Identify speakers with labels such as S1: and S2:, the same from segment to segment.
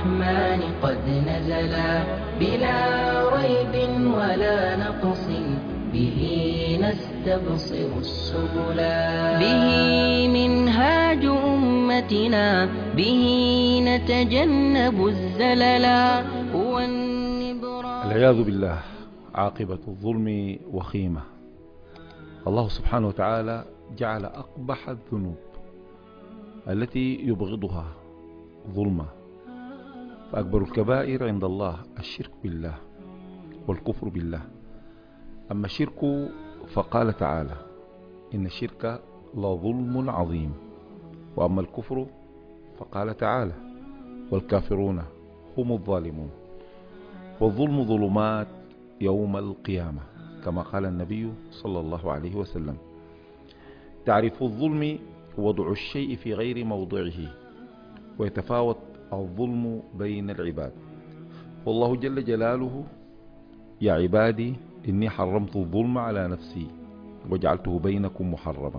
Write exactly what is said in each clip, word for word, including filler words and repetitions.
S1: الرحمن قد نزلا بلا ريب ولا نقص به نستبصر السبلا به منهاج أمتنا به نتجنب الزللا هو النبرا.
S2: العياذ بالله. عاقبة الظلم وخيمة. الله سبحانه وتعالى جعل أقبح الذنوب التي يبغضها ظلمة، فأكبر الكبائر عند الله الشرك بالله والكفر بالله. أما الشرك فقال تعالى إن الشرك لظلم عظيم، وأما الكفر فقال تعالى والكافرون هم الظالمون. والظلم ظلمات يوم القيامة كما قال النبي صلى الله عليه وسلم. تعريف الظلم وضع الشيء في غير موضعه، ويتفاوت الظلم بين العباد. والله جل جلاله يا عبادي إني حرمت الظلم على نفسي وجعلته بينكم محرما.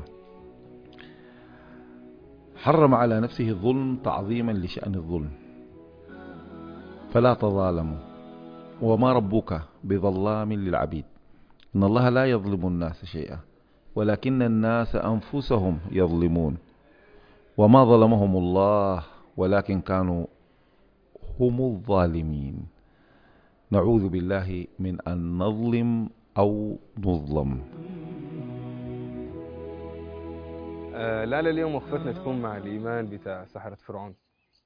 S2: حرم على نفسه الظلم تعظيما لشأن الظلم، فلا تظالموا وما ربك بظلام للعبيد. إن الله لا يظلم الناس شيئا ولكن الناس أنفسهم يظلمون، وما ظلمهم الله ولكن كانوا هم الظالمين. نعوذ بالله من أن نظلم أو نظلم.
S3: آه لا اليوم وقفتنا تكون مع الإيمان بتاع سحرة فرعون.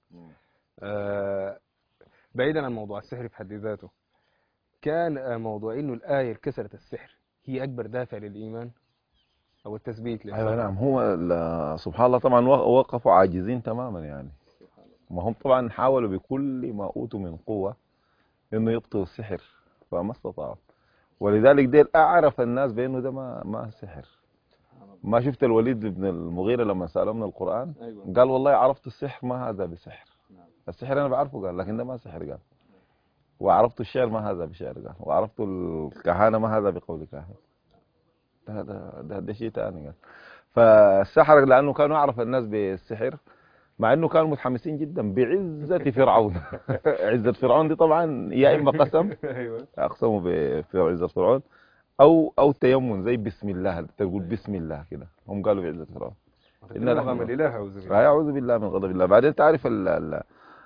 S3: آه بعيدا عن موضوع السحر في حد ذاته، كان آه موضوع إنه الآية كسرت السحر هي أكبر دافع للإيمان أو التثبيت للسحر.
S2: أيوة نعم. هو سبحان الله طبعا وقفوا عاجزين تماما، يعني ما هم طبعا حاولوا بكل ما أوتوا من قوة إنه يبطلوا السحر فما استطاعوا، ولذلك ديل أعرف الناس بأنه ده ما ما سحر. ما شفت الوليد بن المغيرة لما سأله من القرآن؟ أيوة. قال والله عرفت السحر ما هذا بسحر. نعم. السحر أنا بعرفه قال، لكن ده ما سحر قال. وعرفت الشعر ما هذا بشعر قال، وعرفت الكهانة ما هذا بقول كاهن. ده ده ده, ده شيء ثاني قال. فالسحر لأنه كانوا يعرف الناس بالسحر، مع انه كانوا متحمسين جدا بعزة فرعون. عزة فرعون دي طبعا يا اما قسم اقسموا بعزة فرعون او او تيمم زي بسم الله، تقول بسم الله كده. هم قالوا بعزة فرعون
S3: ان غضب الاله اعوذ بالله
S2: اعوذ بالله من غضب الله. بعدين تعرف ال ال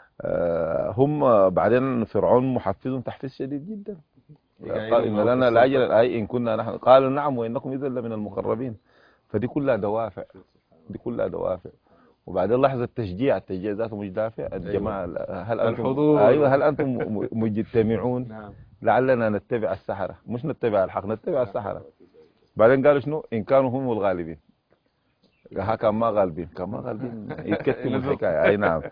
S2: هم بعدين فرعون محفزهم تحفيز شديد جدا. قال ان لنا لاجرا اي ان كنا نحن، قالوا نعم وانكم اذا لمن المقربين. فدي كلها دوافع، دي كلها دوافع. وبعدين لاحظ التشجيع، التشجيع ذاته مش دافع. الجماعه هل انتم
S3: الحضور.
S2: ايوه هل انتم مجتمعون؟ نعم. لعلنا نتبع السحرة، مش نتبع الحق، نتبع السحرة. بعدين قالوا شنو؟ ان كانوا هم الغالبين. ها كان ما غالبين، كان ما غالبين يتكتموا الحكايه. اي نعم.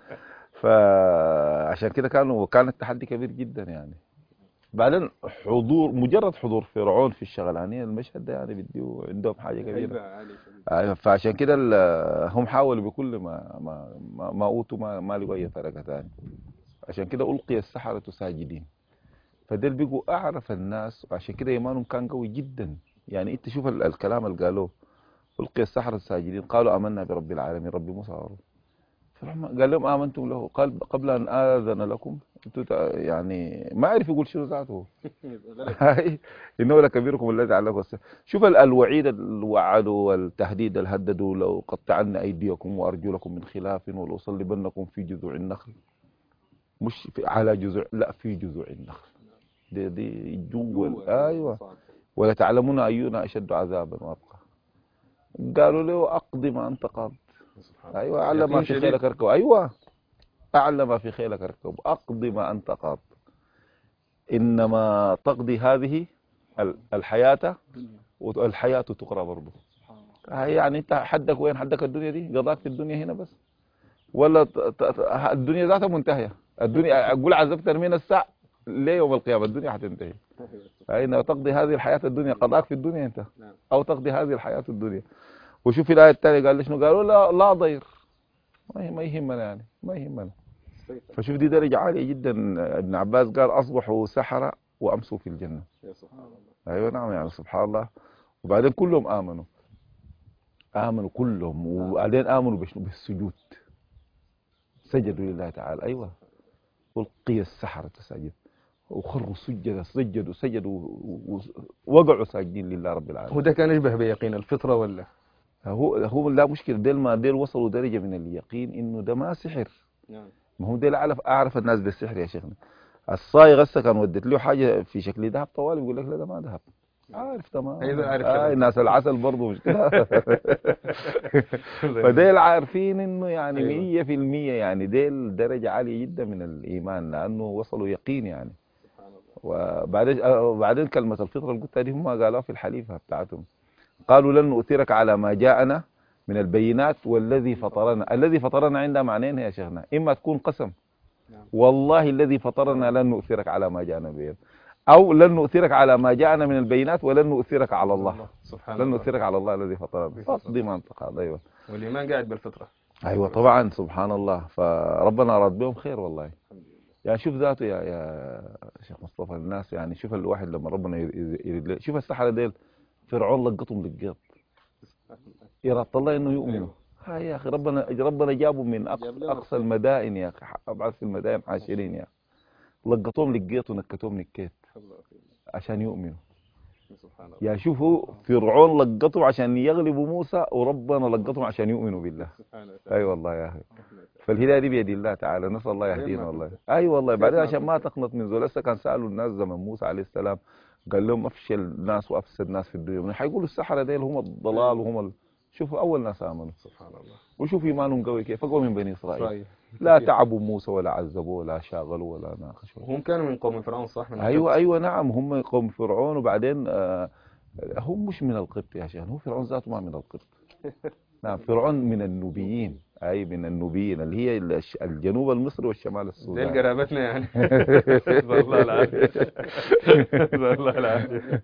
S2: فعشان كده كانوا كان التحدي كبير جدا يعني. بعدين حضور، مجرد حضور فرعون في الشغلانيه المشهد ده يعني بيديو عندهم حاجه كبيره. ايوه. فعشان كده هم حاولوا بكل ما ما ما, ما اوتوا ما, ما لقوا اي طريقه ثانيه. عشان كده القي السحره ساجدين. فدول بيقوا اعرف الناس، وعشان كده ايمانهم كان قوي جدا. يعني انت شوف الكلام اللي قالوه، القي السحره ساجدين قالوا امنا برب العالمين رب موسى وهارون. قال لهم آمنتم له قال قبل أن آذن لكم. يعني ما عرف يقول شنو ذاته. إنه لكبيركم الذي علمكم السحر. شوف الوعيد اللي وعدوا والتهديد اللي هددوا، لو قطعن أيديكم وأرجلكم من خلاف ولأصلبنكم في جذوع النخل. مش في على جذوع، لا في جذوع النخل. دي دي جوا. أيوة. ولا تعلمون أينا أشد عذابا وأبقى. قالوا له أقضي ما أنت قاض. ايوه اعلم ما في خيلك اركب. ايوه اعلم ما في خيلك اركب، اقضي ما انت قاض، انما تقضي هذه الحياه والحياه تقرا برضه. يعني انت حدك وين؟ حدك الدنيا دي قضاك في الدنيا هنا بس، ولا الدنيا ذاتها منتهيه. الدنيا اقول عذبت من الساعه ليه يوم القيامه الدنيا حتنتهي. اين تقضي هذه الحياه الدنيا، قضاك في الدنيا انت، او تقضي هذه الحياه الدنيا. وشوف الآية الثانية قال شنو؟ قالوا لا لا ضير، ما يهمنا يعني، ما يهمنا. فشوف دي درجة عالية جدا. ابن عباس قال أصبحوا سحرة وأمسوا في الجنة. يا سبحان الله. أيوة نعم يعني سبحان الله. وبعدين كلهم آمنوا، آمنوا كلهم. وبعدين آمنوا بالسجود، سجدوا لله تعالى. أيوة. ألقي السحرة ساجد وخروا سجدا سجدوا سجدوا ووقعوا ساجدين لله رب العالمين.
S3: هو ده كان يشبه بيقين الفطرة ولا؟
S2: هو هو لا مشكلة، ديل ما ديل وصلوا درجة من اليقين إنه ده ما سحر.
S3: نعم.
S2: ما هو ديل أعرف أعرف الناس بالسحر يا شيخنا. الصايغ هسه كان ودت له حاجة في شكل ذهب طوالي بيقول لك لا ده ما ذهب. عارف تمام.
S3: أيوة عارف.
S2: آه الناس العسل برضه مش كده. فديل عارفين إنه يعني مية في المية يعني ديل درجة عالية جدا من الإيمان لأنه وصلوا يقين يعني. وبعدين وبعدين كلمة الفطرة اللي قلتها دي هم قالوها في الحليفة بتاعتهم. قالوا لن نؤثرك على ما جاءنا من البينات والذي فطرنا. الذي فطرنا عندها معنين يا شيخنا، إما تكون قسم والله الذي فطرنا لن نؤثرك على ما جاءنا بين، أو لن نؤثرك على ما جاءنا من البينات ولن نؤثرك على الله.
S3: سبحان
S2: لن
S3: الله.
S2: نؤثرك على الله الذي فطرنا. دي منطق هذا. أيوة.
S3: والإيمان قاعد بالفطرة.
S2: أيوة طبعا سبحان الله. فربنا أراد بهم خير والله. يعني شوف ذاته يا يا شيخ مصطفى الناس يعني شوف الواحد لما ربنا يريد. شوف السحرة ديل فرعون لقطهم للقيط. إرادة الله إنه يؤمنوا. هاي يا أخي ربنا ربنا جابوا من أقصى المدائن يا أخي، أبعد في المدائن عاشرين يا أخي. لقطوهم للقيط ونكتوهم للكيت عشان يؤمنوا. يا شوفوا فرعون لقطهم عشان يغلبوا موسى وربنا لقطهم عشان يؤمنوا بالله. أي أيوة والله يا أخي. فالهداية دي بيد الله تعالى، نسأل الله يهدينا والله. أي أيوة والله. بعدين عشان ما تقنط من زول. لسه كان سألوا الناس زمن موسى عليه السلام قال لهم أفشل الناس وأفسد الناس في الدنيا، من حيقولوا السحرة ديل هم الضلال وهم ال... شوفوا أول ناس آمنوا سبحان الله. وشوف إيمانهم قوي كيف. أقوى من بني إسرائيل. لا تعبوا موسى ولا عذبوا ولا شاغلوا ولا ناقشوا.
S3: هم كانوا من قوم فرعون صح؟ من
S2: أيوة أيوة نعم هم قوم فرعون. وبعدين آه هم مش من القبط يا شيخ، هو فرعون ذاته ما من القبط. نعم فرعون من النوبيين. أي من النوبيين اللي هي الجنوب المصري والشمال السوداني.
S3: دي قرابتنا يعني. والله العافية. والله العافية.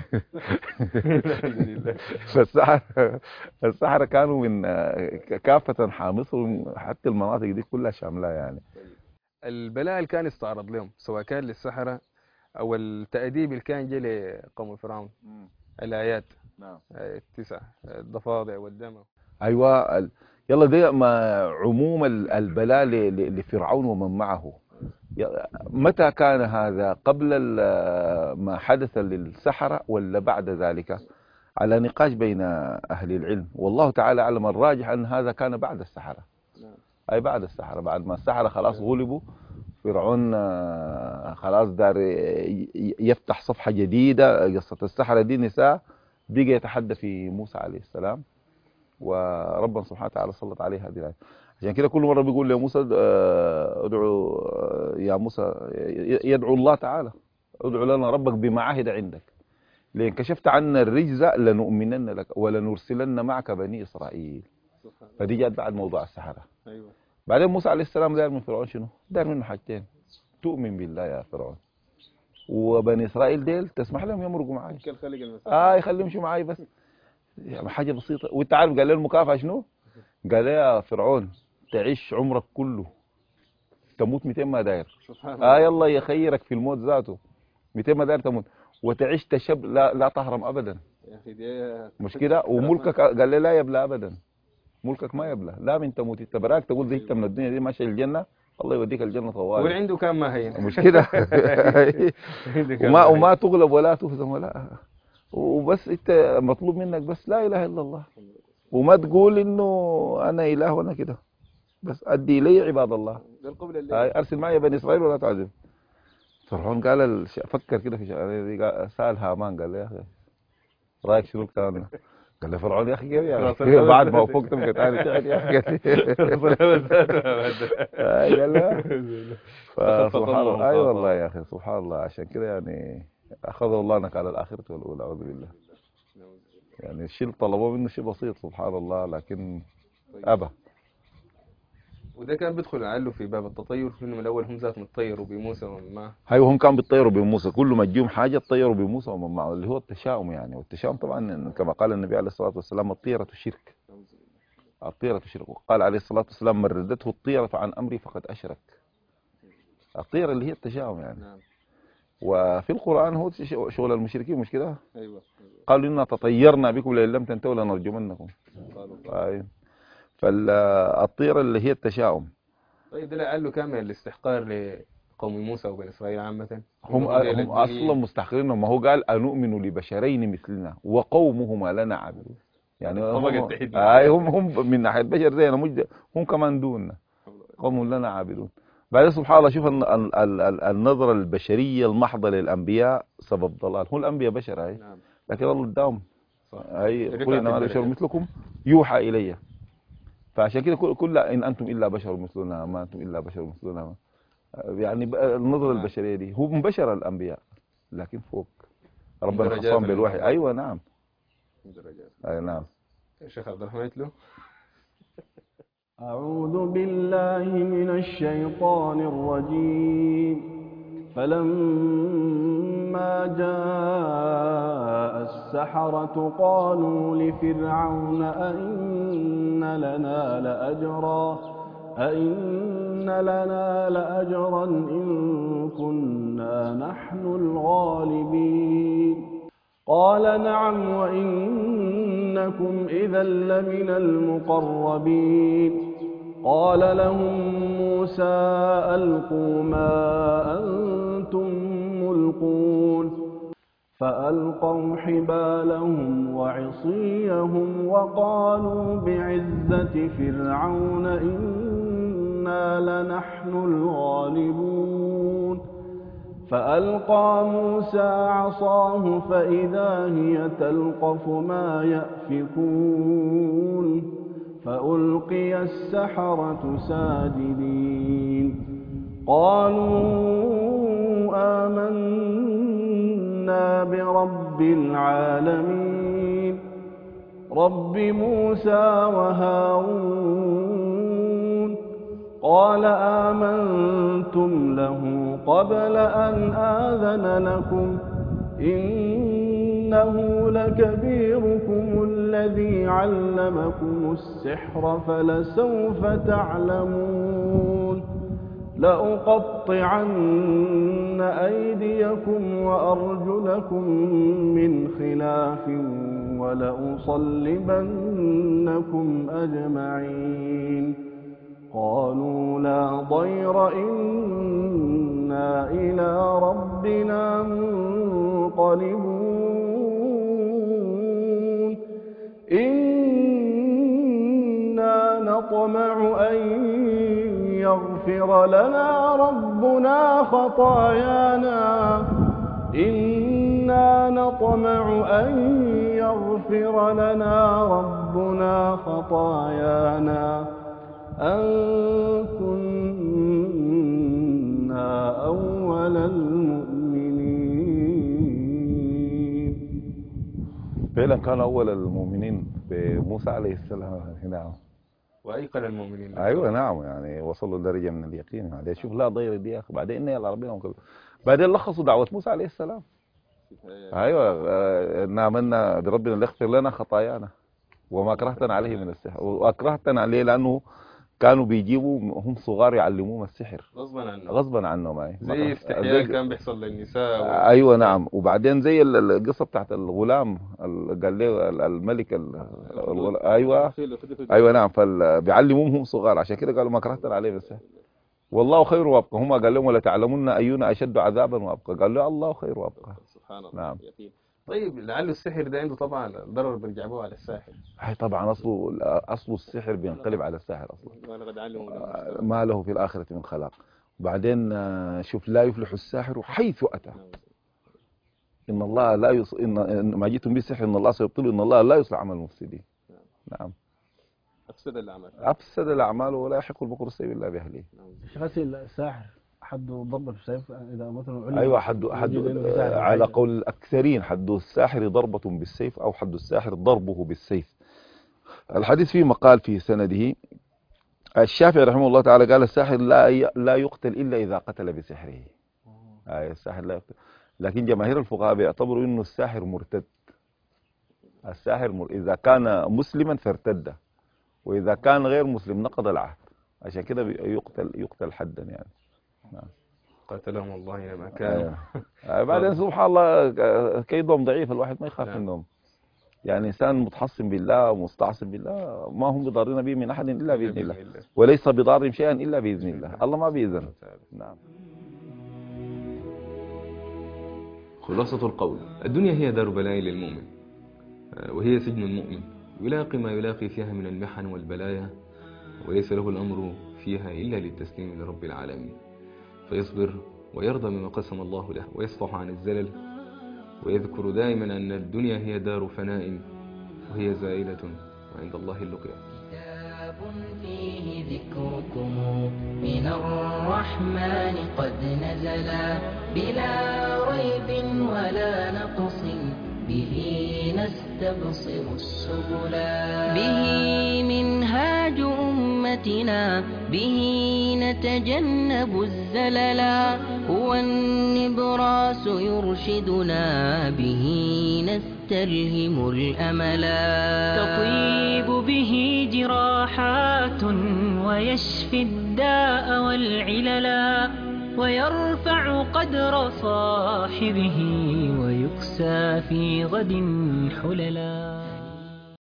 S2: فالسحرة السحرة كانوا من كافة حامصهم حتى المناطق دي كلها شاملة يعني.
S3: البلاء اللي كان يستعرض لهم سواء كان للسحرة أو التأديب اللي كان جاي لقوم فرعون. الآيات. نعم. التسع الضفادع والدم.
S2: أيوة ال... يلا ده ما عموم البلاء لفرعون ومن معه. متى كان هذا؟ قبل ما حدث للسحرة ولا بعد ذلك؟ على نقاش بين أهل العلم والله تعالى أعلم. الراجح أن هذا كان بعد السحرة. أي بعد السحرة. بعد ما السحرة خلاص غلبوا فرعون خلاص دار يفتح صفحة جديدة. قصة السحرة دي نساء بقى يتحدى في موسى عليه السلام وربنا سبحانه وتعالى سلط عليه هذه الآية. عشان كده كل مرة بيقول لموسى ادعو يا موسى يدعو الله تعالى ادعو لنا ربك بما عهد عندك لئن كشفت عنا الرجز لنؤمنن لك ولنرسلن معك بني إسرائيل. فدي جاءت بعد موضوع السحرة. أيوة. بعدين موسى عليه السلام دار من فرعون شنو؟ دار منه حاجتين. تؤمن بالله يا فرعون وبني إسرائيل ديل تسمح لهم يمرقوا معاي. اه يخليهم يمشوا معاي بس يعني حاجة بسيطة. وانت عارف قال له المكافأة شنو؟ قال له يا فرعون تعيش عمرك كله تموت مئتين ما داير. اه يلا يخيرك في الموت ذاته مئتين ما داير تموت وتعيش تشب لا, لا تهرم ابدا. يا اخي دي مش كده. وملكك قال له لا يبلى ابدا. ملكك ما يبلى لا من تموت انت براك تقول زهقت من الدنيا دي ماشي الجنة الله يوديك الجنة طوال.
S3: وعنده كان ما هين
S2: مش كده. وما وما تغلب ولا تهزم ولا وبس انت مطلوب منك بس لا اله الا الله وما تقول انه انا اله وانا كده بس ادي لي عباد الله ارسل معي بني اسرائيل ولا تعذب. فرعون قال الش... فكر كده في شغله سال هامان قال له يا اخي رايك شنو الكلام ده؟ قال له فرعون يا اخي كيف يعني بعد ما فوقت من ثاني تعال يا اخي قال له فسبحان الله. اي والله يا اخي سبحان الله. عشان كده يعني اخذه الله نك على الاخره والاولى اعوذ بالله. يعني الشيء اللي طلبوه منه شيء بسيط سبحان الله لكن ابى.
S3: وده كان بيدخل لعله في باب التطير انه من الاول هم ذاتهم اتطيروا بموسى ومن معه.
S2: ايوه هم كانوا بيتطيروا بموسى كل ما تجيهم حاجه تطيروا بموسى ومن معه اللي هو التشاؤم يعني. والتشاؤم طبعا كما قال النبي عليه الصلاه والسلام الطيره شرك. الطيره شرك. وقال عليه الصلاه والسلام من ردته الطيره عن امري فقد اشرك. الطيره اللي هي التشاؤم يعني. وفي القرآن هو شغل المشركين مش كده؟ ايوه قالوا إنا تطيرنا بكم لئن لم تنتهوا لنرجمنكم. ايوه فالطيرة اللي هي التشاؤم.
S3: طيب ده لعله كان من الاستحقار قوم موسى وبني إسرائيل عامة
S2: هم هم أصلا مستحقرين. ما هو قال أنؤمن لبشرين مثلنا وقومهما لنا عابدون. يعني هم آه هم هم من ناحية البشر زينا، مش هم كمان دوننا، قوم لنا عابدون. بعدين سبحان الله شوف النظرة البشرية المحضة للأنبياء سبب ضلال. هو الأنبياء بشر هاي، لكن الله اداهم هاي قل إنما أنا بشر مثلكم يوحى إلي. فعشان كده كل إن أنتم إلا بشر مثلنا ما أنتم إلا بشر مثلنا، يعني النظرة البشرية دي هم بشر الأنبياء لكن فوق ربنا خصهم بالوحي. أيوة نعم أي نعم.
S3: الشيخ عبد الرحمن له
S4: أعوذ بالله من الشيطان الرجيم. فلما جاء السحرة قالوا لفرعون أئن لنا لأجرا أئن لنا لأجرا إن كنا نحن الغالبين. قال نعم وإنكم إذا لمن المقربين. قال لهم موسى ألقوا ما أنتم ملقون. فألقوا حبالهم وعصيهم وقالوا بعزة فرعون إنا لنحن الغالبون. فألقى موسى عصاه فإذا هي تلقف ما يأفكون. فألقي السحرة ساجدين قالوا آمنا برب العالمين رب موسى وهارون. قال آمنتم له قبل أن آذن لكم إنه لكبيركم الذي علمكم السحر فلسوف تعلمون. لأقطعن أيديكم وأرجلكم من خلاف ولأصلبنكم أجمعين. قالوا لا ضير إنا إلى ربنا منقلبون. إنا نطمع أن يغفر لنا ربنا خطايانا إنا نطمع أن يغفر لنا ربنا خطايانا أن كنا أول المؤمنين.
S2: فعلا كان أول المؤمنين بموسى عليه السلام هنا،
S3: وأيقن المؤمنين.
S2: أيوة نعم، يعني وصلوا لدرجة من اليقين. يعني شوف لا ضير دي يا أخي. بعدين يلا ربنا وكذا. بعدين لخصوا دعوة موسى عليه السلام. أيوة آمنا بربنا ليغفر لنا خطايانا وما أكرهتنا عليه من السحر. وأكرهتنا عليه لأنه كانوا بيجيبوا هم صغار يعلموهم السحر
S3: غصبا عنهم
S2: غصبا عنهم اي
S3: زي استحياء كان بيحصل للنساء و...
S2: ايوه نعم. وبعدين زي القصه بتاعت الغلام قال له الملك الغلام. ايوه ايوه نعم. فبيعلموهم هم صغار عشان كده قالوا ما كرهتنا عليه بالسحر والله خير وابقى. هم قال لهم ولا تعلمون اينا اشد عذابا وابقى. قال له الله خير وابقى.
S3: سبحان الله.
S2: نعم.
S3: طيب لعل السحر ده عنده طبعا ضرر بيرجعوه على الساحر.
S2: هي طبعا اصله اصله السحر بينقلب على الساحر اصلا. ما له في الاخره من خلاق. وبعدين شوف لا يفلح الساحر حيث اتى. ان الله لا يص... ان ما جئتم به السحر ان الله سيبطل ان الله لا يصلح عمل المفسدين. نعم.
S3: افسد الاعمال
S2: افسد الاعمال ولا يحق البكر السيء الا باهله.
S4: شخص الساحر حد ضرب بالسيف اذا مثلا
S2: ايوه حد حد على قول الاكثرين حد الساحر ضربة بالسيف او حد الساحر ضربه بالسيف. الحديث فيه مقال في سنده. الشافعي رحمه الله تعالى قال الساحر لا لا يقتل الا اذا قتل بسحره. اي الساحر لا يقتل. لكن جماهير الفقهاء بيعتبروا انه الساحر مرتد. الساحر مر... اذا كان مسلما فارتد واذا كان غير مسلم نقض العهد. عشان كده يقتل يقتل حدا يعني. نعم.
S3: قاتلهم الله لما كانوا.
S2: آه. بعدين سبحان الله كيدهم ضعيف الواحد ما يخاف منهم. يعني انسان متحصن بالله ومستعصم بالله ما هم بضارين به من احد الا باذن الله وليس بضار شيئا الا باذن الله. الله ما بيأذن. نعم.
S5: خلاصة القول: الدنيا هي دار بلاء للمؤمن، وهي سجن المؤمن يلاقي ما يلاقي فيها من المحن والبلايا، وليس له الأمر فيها إلا للتسليم لرب العالمين، فيصبر ويرضى بما قسم الله له، ويصفح عن الزلل، ويذكر دائما أن الدنيا هي دار فناء وهي زائلة وعند الله اللقيا.
S1: كتاب فيه ذكركم من الرحمن قد نزلا بلا ريب ولا نقص، به نستبصر السبلا، به منهاج أمتنا، به نتجنب الزللا، هو النبراس يرشدنا، به نستلهم الأملا،
S6: تطيب به جراحات ويشفي الداء والعللا، ويرفع قدر صاحبه ويكسى في غد حللا.